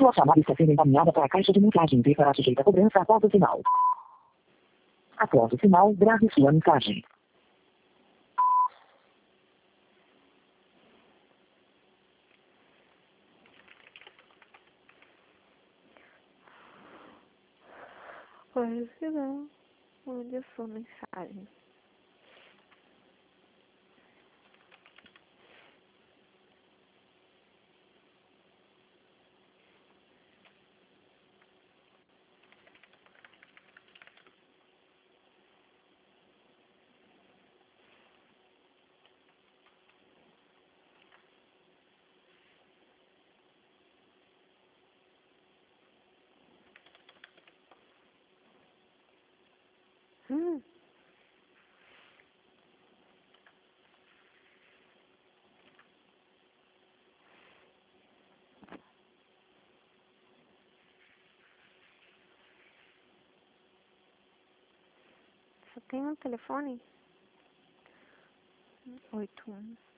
Sua chamada está sendo encaminhada para a caixa de mensagem e será sujeita a cobrança após o sinal. Após o sinal, grave sua mensagem. Oi, se não, onde a sua mensagem? Hum. Só tem um telefone? 81.